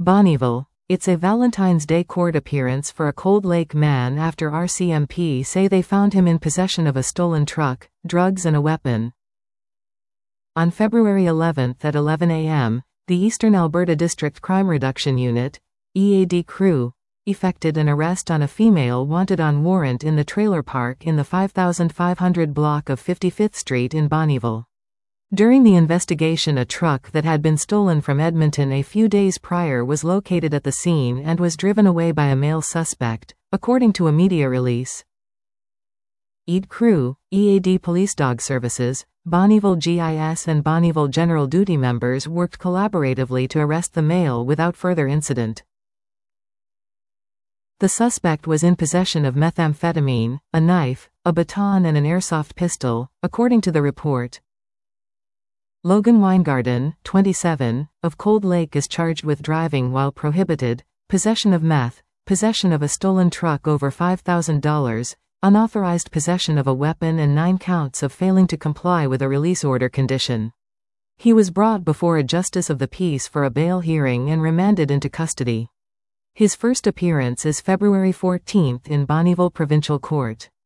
Bonnyville. It's a Valentine's Day court appearance for a Cold Lake man after RCMP say they found him in possession of a stolen truck, drugs and a weapon. On February 11 at 11 a.m., the Eastern Alberta District Crime Reduction Unit, EAD crew, effected an arrest on a female wanted on warrant in the trailer park in the 5500 block of 55th Street in Bonnyville. During the investigation, a truck that had been stolen from Edmonton a few days prior was located at the scene and was driven away by a male suspect, according to a media release. EAD crew, EAD Police Dog Services, Bonnyville GIS and Bonnyville General Duty members worked collaboratively to arrest the male without further incident. The suspect was in possession of methamphetamine, a knife, a baton and an airsoft pistol, according to the report. Logan Weingarten, 27, of Cold Lake is charged with driving while prohibited, possession of meth, possession of a stolen truck over $5,000, unauthorized possession of a weapon and 9 counts of failing to comply with a release order condition. He was brought before a justice of the peace for a bail hearing and remanded into custody. His first appearance is February 14 in Bonnyville Provincial Court.